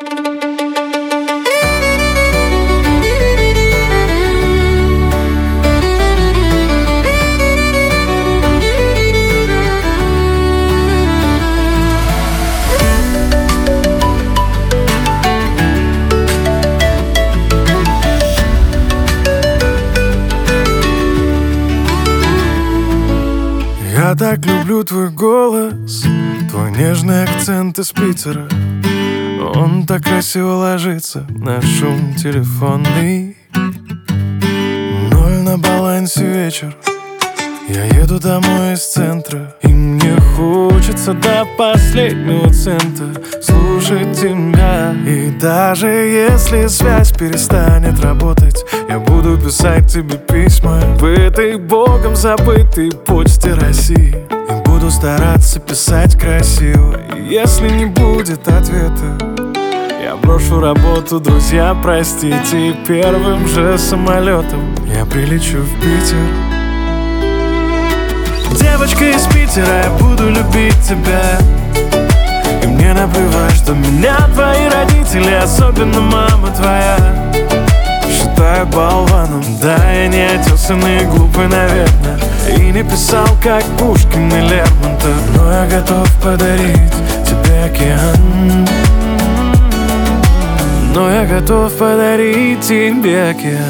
Я так люблю твой голос, твой нежный акцент из Питера. Он так красиво ложится на шум телефонный. 0 на балансе вечер. Я еду домой из центра, и мне хочется до последнего цента слушать тебя. И даже если связь перестанет работать, я буду писать тебе письма в этой богом забытой почте России. И буду стараться писать красиво. И если не будет ответа, я брошу работу, друзья, простите. И первым же самолетом я прилечу в Питер. Девочка из Питера, я буду любить тебя. И мне наплевать, что меня твои родители, особенно мама твоя, считают болваном. Да, я не отесанный и глупый, наверное, и не писал, как Пушкин и Лермонтов. Но я готов подарить тебе океан. Но я готов подарить тебе океан.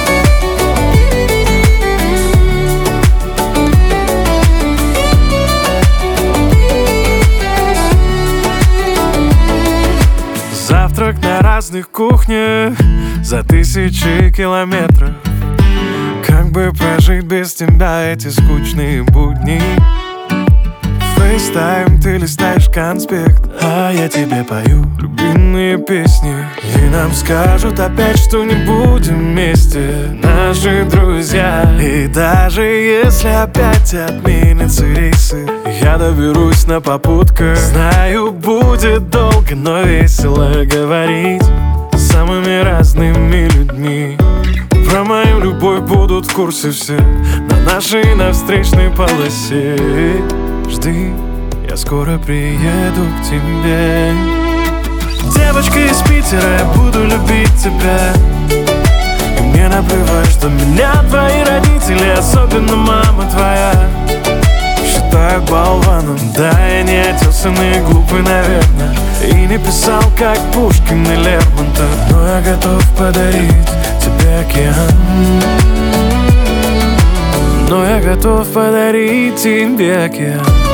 Завтрак на разных кухнях за 1000 километров. Как бы прожить без тебя эти скучные будни? Фейстайм, ты листаешь конспект, а я тебе пою любимые песни. И нам скажут опять, что не будем вместе, наши друзья. И даже если опять отменятся рейсы, я доберусь на попутках. Знаю, будет долго, но весело говорить с самыми разными людьми. Про мою любовь будут в курсе все на нашей навстречной полосе. Жди, я скоро приеду к тебе. Девочка из Питера, я буду любить тебя. И мне наплевать, что меня твои родители, особенно мама твоя, считают болваном. Да, я не отесанный и глупый, наверное, и не писал, как Пушкин и Лермонтов. Но я готов подарить тебе океан. Но я готов подарить тебе океан.